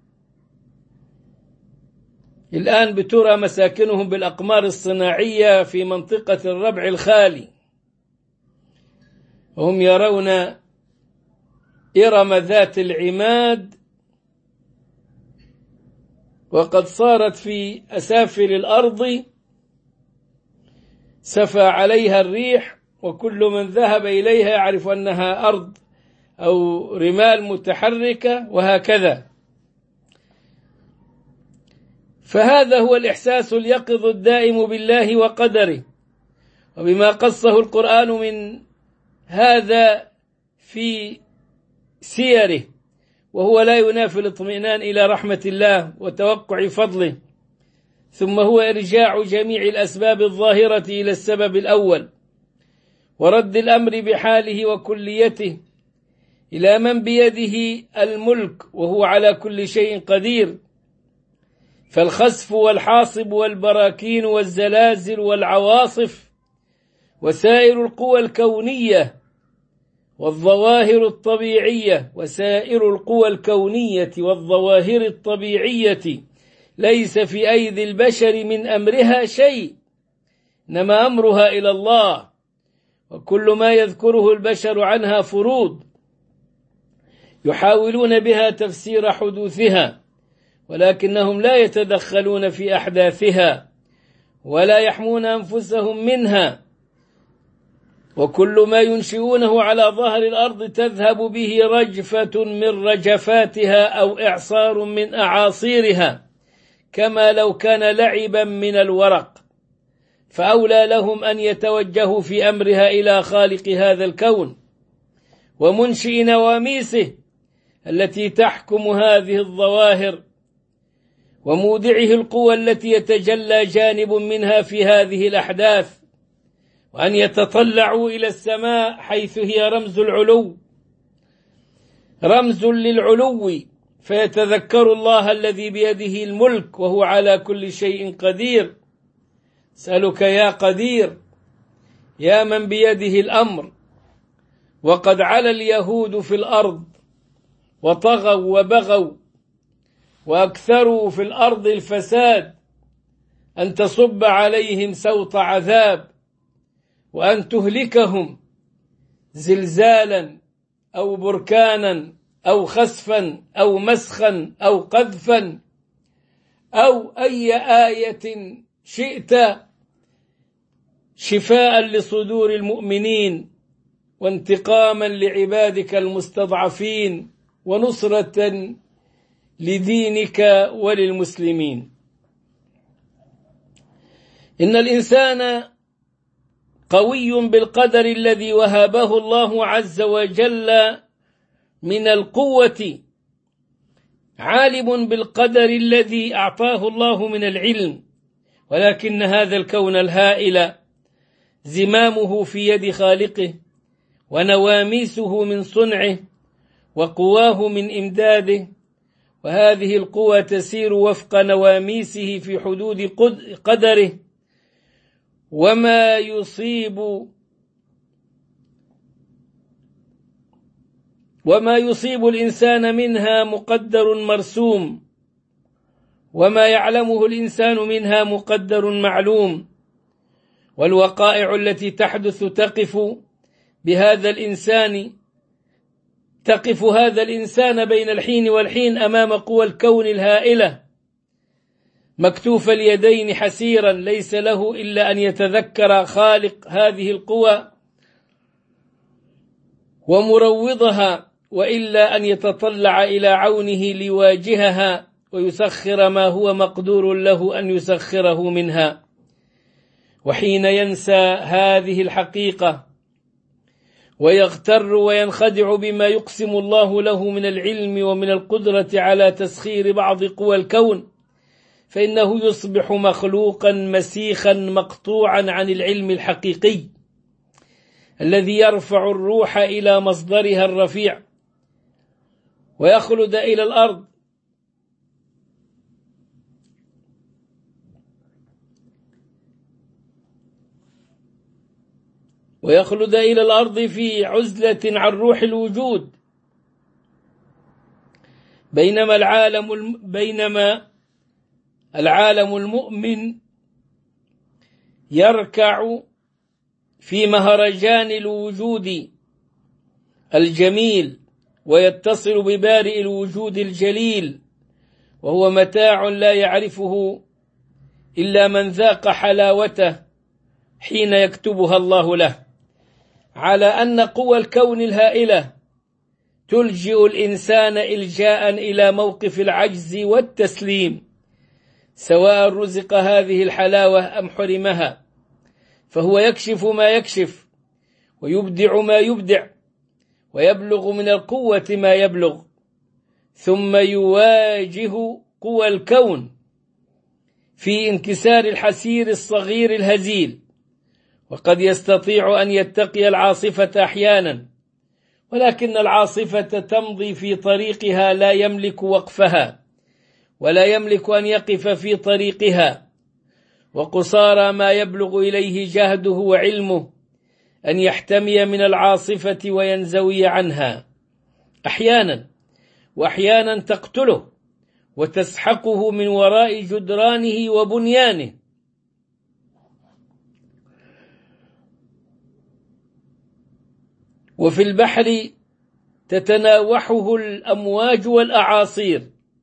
Speaker 1: الآن بترى مساكنهم بالأقمار الصناعية في منطقة الربع الخالي، وهم يرون إرم ذات العماد وقد صارت في أسافل الأرض سفى عليها الريح، وكل من ذهب إليها يعرف أنها أرض أو رمال متحركة، وهكذا. فهذا هو الإحساس اليقظ الدائم بالله وقدره، وبما قصه القرآن من هذا في سيره، وهو لا ينافي الاطمئنان إلى رحمة الله وتوقع فضله. ثم هو إرجاع جميع الأسباب الظاهرة إلى السبب الأول، ورد الأمر بحاله وكليته إلى من بيده الملك وهو على كل شيء قدير. فالخسف والحاصب والبراكين والزلازل والعواصف وسائر القوى الكونية والظواهر الطبيعية والظواهر الطبيعية ليس في أيدي البشر من أمرها شيء، إنما أمرها إلى الله، وكل ما يذكره البشر عنها فروض يحاولون بها تفسير حدوثها، ولكنهم لا يتدخلون في أحداثها ولا يحمون أنفسهم منها، وكل ما ينشئونه على ظهر الأرض تذهب به رجفة من رجفاتها أو إعصار من أعاصيرها، كما لو كان لعبا من الورق. فأولى لهم أن يتوجهوا في أمرها إلى خالق هذا الكون ومنشئ نواميسه التي تحكم هذه الظواهر، ومودعه القوى التي يتجلى جانب منها في هذه الأحداث، وأن يتطلعوا إلى السماء حيث هي رمز للعلو، فيتذكروا الله الذي بيده الملك وهو على كل شيء قدير. أسألك يا قدير، يا من بيده الأمر، وقد علا اليهود في الأرض وطغوا وبغوا وأكثروا في الأرض الفساد، أن تصب عليهم سوط عذاب، وأن تهلكهم زلزالا أو بركانا أو خسفا أو مسخا أو قذفا أو أي آية شئت، شفاء لصدور المؤمنين وانتقاما لعبادك المستضعفين ونصرة لدينك وللمسلمين. إن الإنسان قوي بالقدر الذي وهبه الله عز وجل من القوة، عالم بالقدر الذي أعطاه الله من العلم، ولكن هذا الكون الهائل زمامه في يد خالقه، ونواميسه من صنعه، وقواه من إمداده، وهذه القوى تسير وفق نواميسه في حدود قدره، وما يصيب الإنسان منها مقدر مرسوم، وما يعلمه الإنسان منها مقدر معلوم. والوقائع التي تحدث تقف هذا الإنسان بين الحين والحين أمام قوى الكون الهائلة، مكتوف اليدين حسيرا، ليس له إلا أن يتذكر خالق هذه القوى ومروضها، وإلا أن يتطلع إلى عونه ليواجهها ويسخر ما هو مقدور له أن يسخره منها. وحين ينسى هذه الحقيقة ويغتر وينخدع بما يقسم الله له من العلم ومن القدرة على تسخير بعض قوى الكون، فإنه يصبح مخلوقا مسيخا مقطوعا عن العلم الحقيقي الذي يرفع الروح إلى مصدرها الرفيع ويخلد إلى الأرض في عزلة عن روح الوجود، بينما العالم المؤمن يركع في مهرجان الوجود الجميل ويتصل ببارئ الوجود الجليل، وهو متاع لا يعرفه إلا من ذاق حلاوته حين يكتبها الله له، على أن قوى الكون الهائلة تلجئ الإنسان إلجاء إلى موقف العجز والتسليم، سواء رزق هذه الحلاوة أم حرمها، فهو يكشف ما يكشف ويبدع ما يبدع ويبلغ من القوة ما يبلغ، ثم يواجه قوى الكون في انكسار الحسير الصغير الهزيل، وقد يستطيع أن يتقي العاصفة أحيانا، ولكن العاصفة تمضي في طريقها، لا يملك وقفها ولا يملك أن يقف في طريقها، وقصارى ما يبلغ إليه جهده وعلمه أن يحتمي من العاصفة وينزوي عنها أحيانا، وأحيانا تقتله وتسحقه من وراء جدرانه وبنيانه. وفي البحر تتناوحه الأمواج والأعاصير،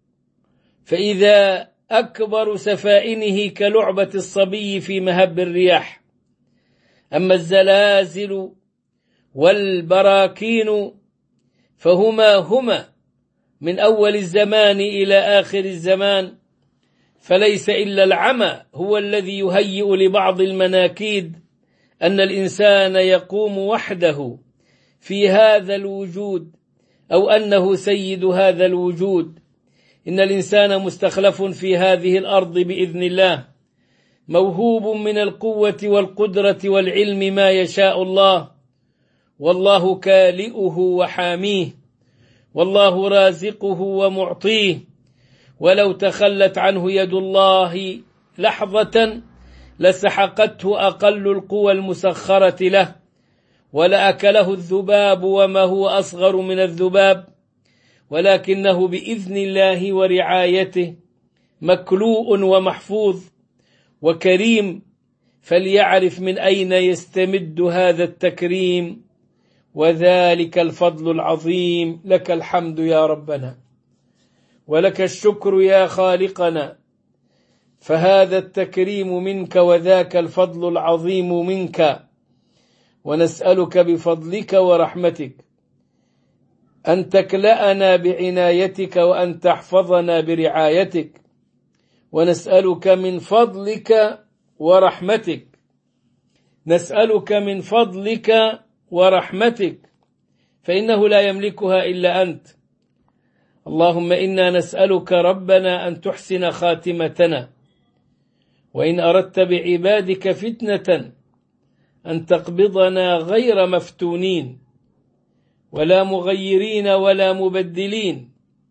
Speaker 1: فإذا أكبر سفائنه كلعبة الصبي في مهب الرياح. أما الزلازل والبراكين فهما من أول الزمان إلى آخر الزمان، فليس إلا العمى هو الذي يهيئ لبعض المناكيد أن الإنسان يقوم وحده في هذا الوجود، أو أنه سيد هذا الوجود. إن الإنسان مستخلف في هذه الأرض بإذن الله، موهوب من القوة والقدرة والعلم ما يشاء الله، والله كالئه وحاميه، والله رازقه ومعطيه، ولو تخلت عنه يد الله لحظة لسحقته أقل القوى المسخرة له، ولأكله الذباب وما هو أصغر من الذباب، ولكنه بإذن الله ورعايته مكلوء ومحفوظ وكريم، فليعرف من أين يستمد هذا التكريم، وذلك الفضل العظيم. لك الحمد يا ربنا، ولك الشكر يا خالقنا، فهذا التكريم منك وذاك الفضل العظيم منك، ونسألك بفضلك ورحمتك أن تكلأنا بعنايتك وأن تحفظنا برعايتك، ونسألك من فضلك ورحمتك، نسألك من فضلك ورحمتك، فإنه لا يملكها إلا أنت. اللهم إنا نسألك ربنا أن تحسن خاتمتنا، وإن أردت بعبادك فتنة أن تقبضنا غير مفتونين ولا مغيرين ولا مبدلين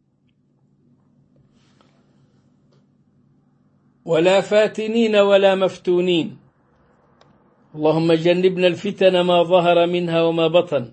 Speaker 1: ولا فاتنين ولا مفتونين. اللهم جنبنا الفتن ما ظهر منها وما بطن.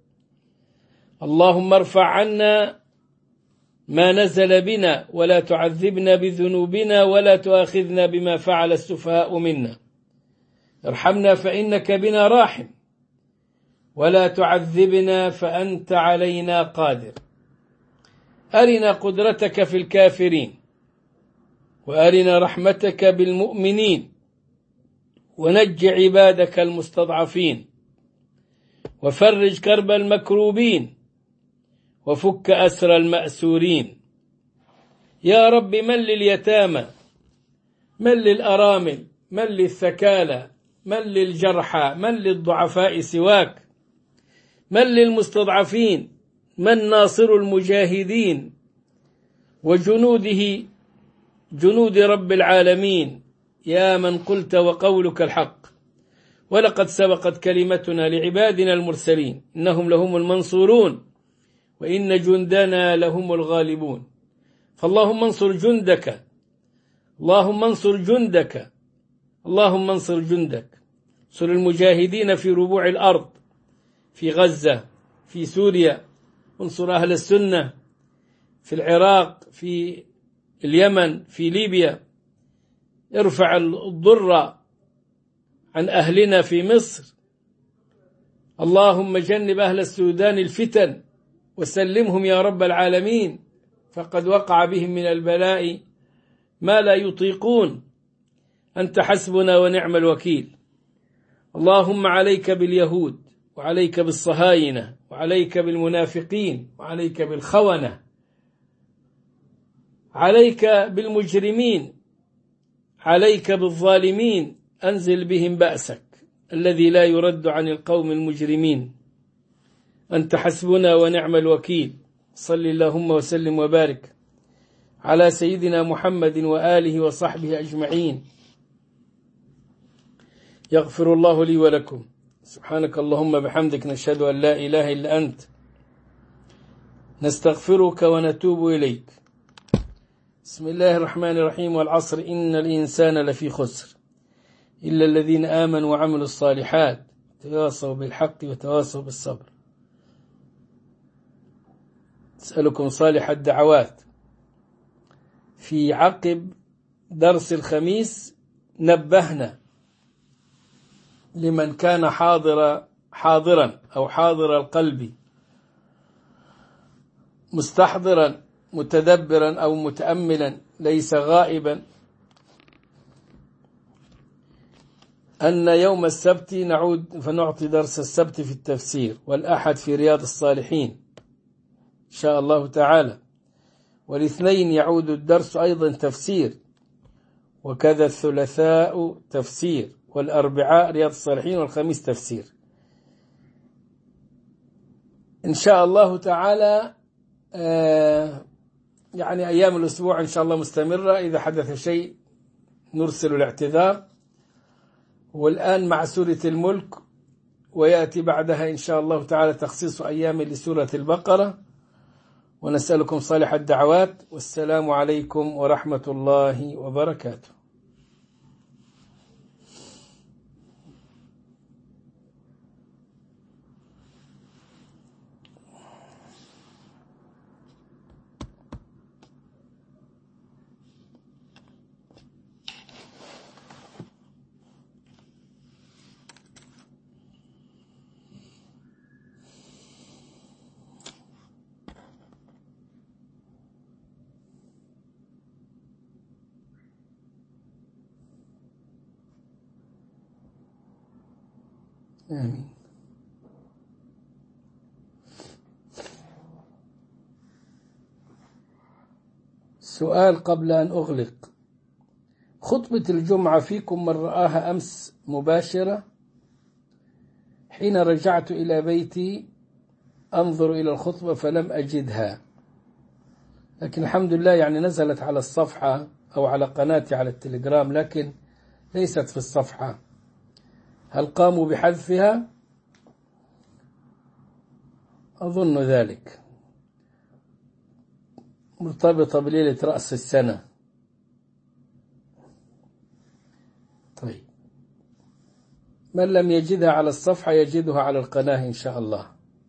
Speaker 1: اللهم ارفع عنا ما نزل بنا، ولا تعذبنا بذنوبنا، ولا تؤاخذنا بما فعل السفهاء منا. ارحمنا فإنك بنا راحم، ولا تعذبنا فأنت علينا قادر. أرنا قدرتك في الكافرين، وأرنا رحمتك بالمؤمنين، ونج عبادك المستضعفين، وفرج كرب المكروبين، وفك أسر المأسورين. يا رب من لليتامى، من للأرامل، من للثكالى، من للجرحى، من للضعفاء سواك، من للمستضعفين، من ناصر المجاهدين وجنوده جنود رب العالمين، يا من قلت وقولك الحق. ولقد سبقت كلمتنا لعبادنا المرسلين إنهم لهم المنصورون، وإن جندنا لهم الغالبون. فاللهم انصر جندك، اللهم انصر جندك، اللهم انصر جندك. انصر المجاهدين في ربوع الأرض، في غزة، في سوريا، انصر أهل السنة في العراق، في اليمن، في ليبيا. ارفع الضر عن أهلنا في مصر. اللهم جنب أهل السودان الفتن وسلمهم يا رب العالمين، فقد وقع بهم من البلاء ما لا يطيقون. أنت حسبنا ونعم الوكيل. اللهم عليك باليهود، وعليك بالصهاينة، وعليك بالمنافقين، وعليك بالخونة، عليك بالمجرمين، عليك بالظالمين، أنزل بهم بأسك الذي لا يرد عن القوم المجرمين. أنت حسبنا ونعم الوكيل. صل اللهم وسلم وبارك على سيدنا محمد وآله وصحبه أجمعين. يغفر الله لي ولكم. سبحانك اللهم بحمدك، نشهد أن لا إله إلا أنت، نستغفرك ونتوب إليك. بسم الله الرحمن الرحيم. والعصر إن الإنسان لفي خسر إلا الذين آمنوا وعملوا الصالحات تواصوا بالحق وتواصوا بالصبر. أسألكم صالح الدعوات. في عقب درس الخميس نبهنا لمن كان حاضرا أو حاضر القلب، مستحضرا متدبرا أو متأملا ليس غائبا، أن يوم السبت نعود فنعطي درس السبت في التفسير، والأحد في رياض الصالحين إن شاء الله تعالى، والاثنين يعود الدرس أيضا تفسير، وكذا الثلاثاء تفسير، والأربعاء رياض الصالحين، والخميس تفسير إن شاء الله تعالى. يعني أيام الأسبوع إن شاء الله مستمرة، إذا حدث شيء نرسل الاعتذار. والآن مع سورة الملك، ويأتي بعدها إن شاء الله تعالى تخصيص أيام لسورة البقرة. ونسألكم صالح الدعوات، والسلام عليكم ورحمة الله وبركاته. آمين. سؤال قبل أن أغلق. خطبة الجمعة فيكم من رآها أمس مباشرة؟ حين رجعت إلى بيتي أنظر إلى الخطبة فلم أجدها، لكن الحمد لله يعني نزلت على الصفحة أو على قناتي على التليجرام، لكن ليست في الصفحة. هل قاموا بحذفها؟ أظن ذلك مرتبطة بليلة رأس السنة. طيب، من لم يجدها على الصفحة يجدها على القناة إن شاء الله.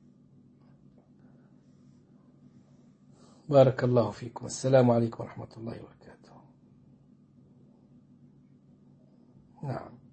Speaker 1: بارك الله فيكم. السلام عليكم ورحمة الله وبركاته. نعم.